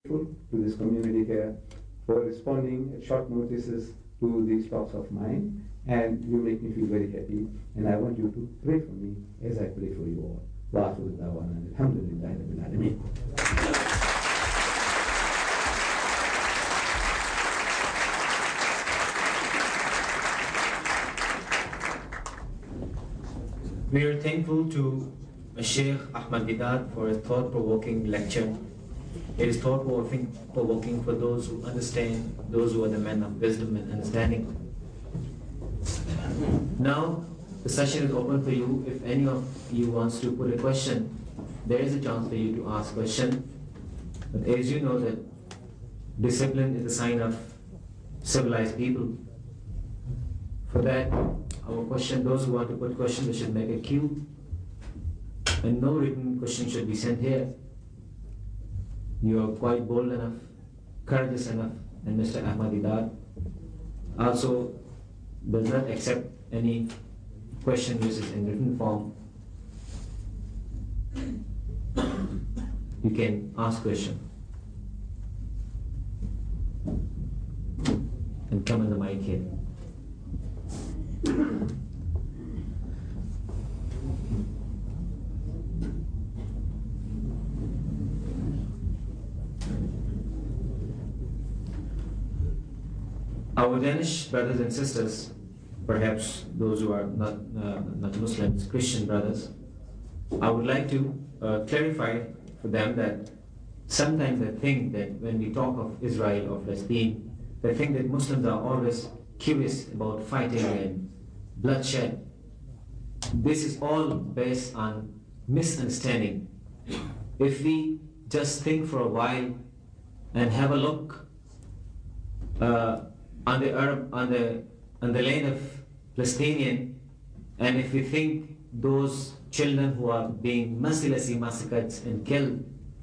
to this community here for responding at short notices to these talks of mine, and you make me feel very happy, and I want you to pray for me as I pray for you all. Wa akhiru da'wana alhamdulillahi rabbil alameen. We are thankful to Sheikh Ahmad Deedat for a thought-provoking lecture. It is thought-provoking for those who understand, those who are the men of wisdom and understanding. Now, the session is open for you. If any of you wants to put a question, there is a chance for you to ask a question. But as you know that discipline is a sign of civilized people. For that, our question, those who want to put questions, they should make a queue. And no written question should be sent here. You are quite bold enough, courageous enough, and Mr. Ahmad Deedat also does not accept any question which is in written form. You can ask question and come on the mic here. Our Danish brothers and sisters, perhaps those who are not Muslims, Christian brothers, I would like to clarify for them that sometimes they think that when we talk of Israel or Palestine, they think that Muslims are always curious about fighting and bloodshed. This is all based on misunderstanding. If we just think for a while and have a look on the land of Palestinian, and if we think those children who are being mercilessly massacred and killed,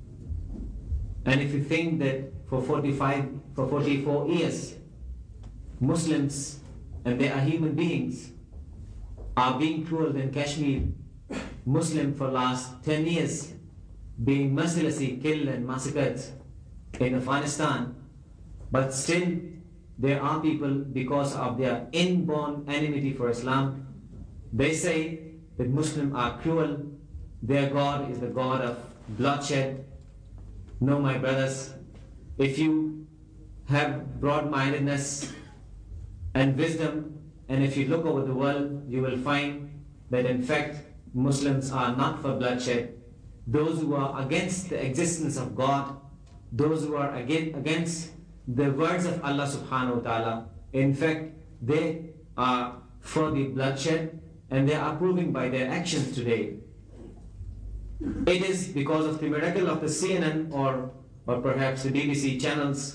and if we think that for 44 years, Muslims, and they are human beings, are being cruel in Kashmir, Muslim for last 10 years, being mercilessly killed and massacred in Afghanistan, but still there are people, because of their inborn enmity for Islam, they say that Muslims are cruel, their God is the God of bloodshed. No, my brothers, if you have broad-mindedness and wisdom, and if you look over the world, you will find that in fact Muslims are not for bloodshed. Those who are against the existence of God, those who are against the words of Allah subhanahu wa ta'ala, in fact they are for the bloodshed, and they are proving by their actions today. It is because of the miracle of the CNN or perhaps the BBC channels.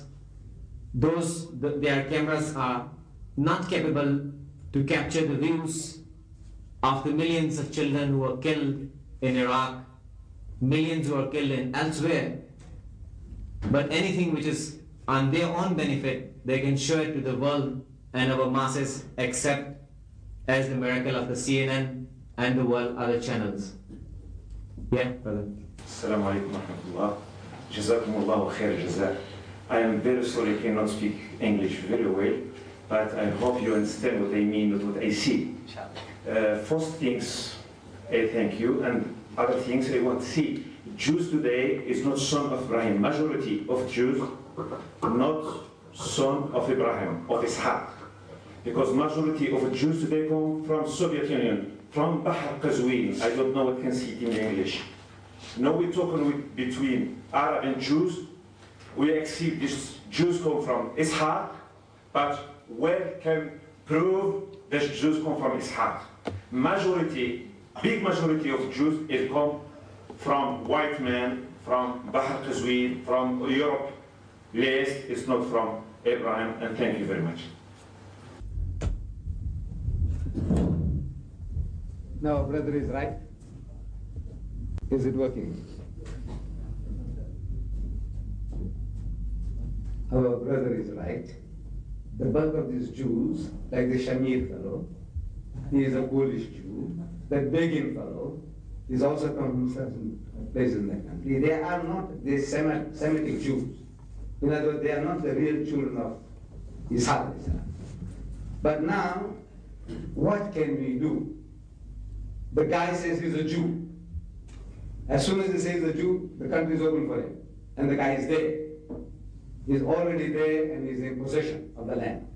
Their cameras are not capable to capture the views of the millions of children who are killed in Iraq, millions who are killed in elsewhere. But anything which is on their own benefit, they can show it to the world and our masses, except as the miracle of the CNN and the world other channels. Yeah, brother. Assalamu alaikum wa rahmatullah. Jazakumullahu khair jazak. I am very sorry I cannot speak English very well, but I hope you understand what I mean with what I see. First things, I thank you, and other things I want to see. Jews today is not son of Ibrahim. Majority of Jews not son of Ibrahim, of Ishaq. Because majority of Jews today come from Soviet Union, from Bahr Qazwin. I don't know what can see it in English. Now we're talking between Arab and Jews. We accept these Jews come from Ishaq, but where can prove that Jews come from Ishaq? Majority, big majority of Jews is come from white men, from Bahr Qazwin, from Europe. Yes, it's not from Abraham, and thank you very much. Now, brother is right. Is it working? Our brother is right. The bulk of these Jews, like the Shamir fellow, he is a Polish Jew. That Begin fellow is also come from certain places in the country. They are not the Semitic Jews. In other words, they are not the real children of Ishaq. But now, what can we do? The guy says he's a Jew. As soon as he says he's a Jew, the country is open for him. And the guy is there. He's already there and he's in possession of the land.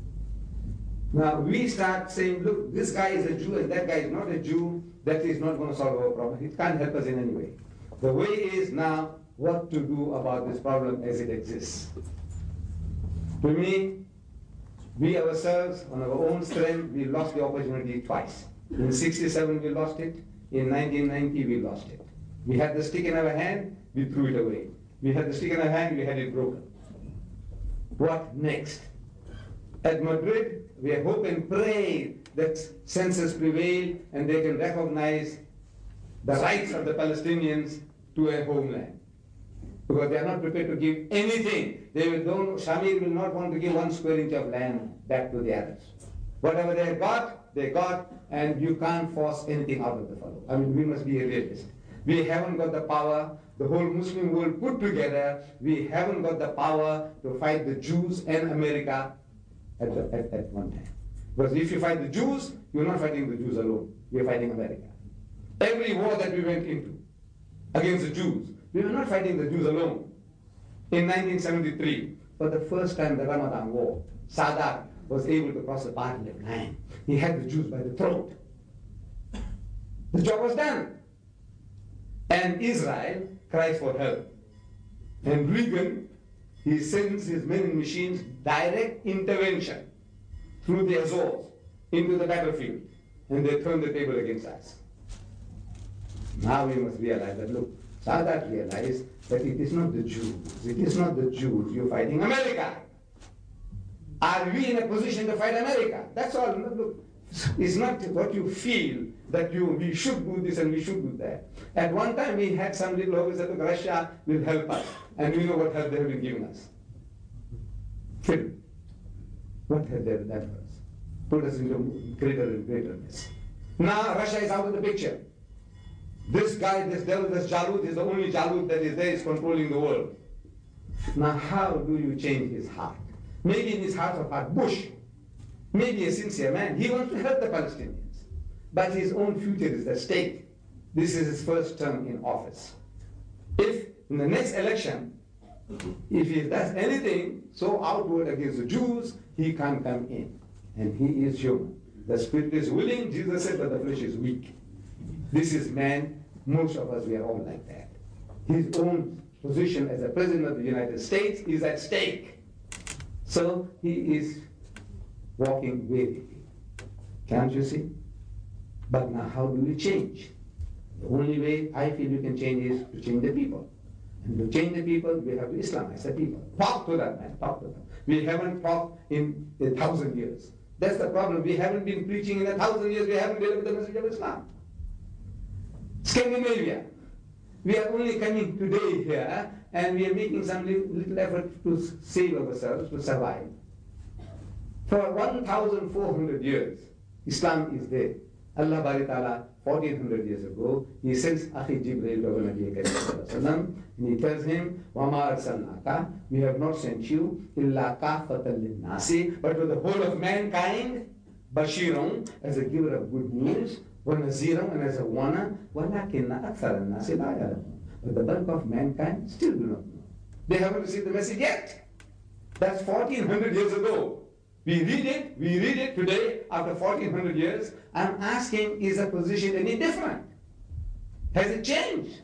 Now we start saying, look, this guy is a Jew and that guy is not a Jew. That is not going to solve our problem. It can't help us in any way. The way is now what to do about this problem as it exists. To me, we ourselves, on our own strength, we lost the opportunity twice. In '67 we lost it. In 1990 we lost it. We had the stick in our hand, we threw it away. We had the stick in our hand, we had it broken. What next? At Madrid, we hope and pray that census prevail and they can recognize the rights of the Palestinians to a homeland. Because they are not prepared to give anything. Shamir will not want to give 1 square inch of land back to the Arabs. Whatever they got, and you can't force anything out of the fellow. I mean, we must be a realist. We haven't got the power, the whole Muslim world put together, we haven't got the power to fight the Jews and America at one time. Because if you fight the Jews, you're not fighting the Jews alone, you're fighting America. Every war that we went into against the Jews, we were not fighting the Jews alone. In 1973, for the first time, the Ramadan War, Sadat was able to cross the party line. He had the Jews by the throat. The job was done. And Israel cries for help. And Reagan, he sends his men and machines, direct intervention through the Azores into the battlefield. And they turn the table against us. Now we must realize that, look, Sadat realized that it is not the Jews. It is not the Jews. You're fighting America. Are we in a position to fight America? That's all. Look, it's not what you feel that we should do this and we should do that. At one time we had some little hope that Russia will help us. And we know what help they have been giving us. Film. What have they done for us? Put us into greater and greater mess. Now Russia is out of the picture. This guy, this devil, this Jalut is the only Jalut that is there, is controlling the world. Now how do you change his heart? Maybe in his heart of heart, Bush, maybe a sincere man, he wants to help the Palestinians. But his own future is at stake. This is his first term in office. If in the next election, if he does anything so outward against the Jews, he can't come in. And he is human. The spirit is willing, Jesus said, but the flesh is weak. This is man. Most of us, we are all like that. His own position as the President of the United States is at stake. So he is walking warily. Can't you see? But now how do we change? The only way I feel we can change is to change the people. And to change the people, we have to Islamize the people. Talk to them, man, talk to them. We haven't talked in 1,000 years. That's the problem. We haven't been preaching in 1,000 years. We haven't delivered the message of Islam. Scandinavia. We are only coming today here, and we are making some little effort to save ourselves, to survive. For 1,400 years, Islam is there. Allah Bari Ta'ala, 1,400 years ago, he sends Akhi Jibreel to Nabi Karim and he tells him, وَمَا أَرْسَلْنَاكَ, we have not sent you, إِلَّا كَافَةً لِلنَّاسِ, but to the whole of mankind, Bashirun, as a giver of good news, وَنَذِيرًا, and as a warner, وَلَكِنَّ أَكْثَرَ النَّاسِ لَا يَعْلَمُونَ. But the bulk of mankind still do not know. They haven't received the message yet. That's 1,400 years ago. We read it today after 1,400 years. I'm asking, is the position any different? Has it changed?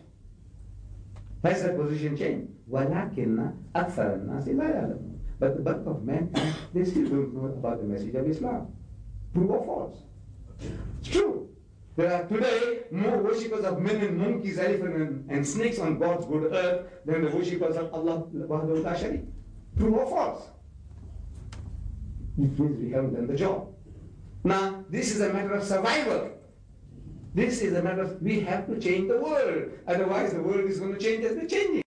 Has the position changed? وَلَكِنَّ أَكْثَرَ النَّاسِ لَا يَعْلَمُونَ. But the bulk of mankind, they still don't know about the message of Islam. True or false? It's true. There are today more worshippers of men and monkeys, elephants and snakes on God's good earth than the worshippers of Allah Wahdahu la Sharik. True or false? It means we haven't done the job. Now, this is a matter of survival. This is a matter of, we have to change the world. Otherwise, the world is going to change as we're changing.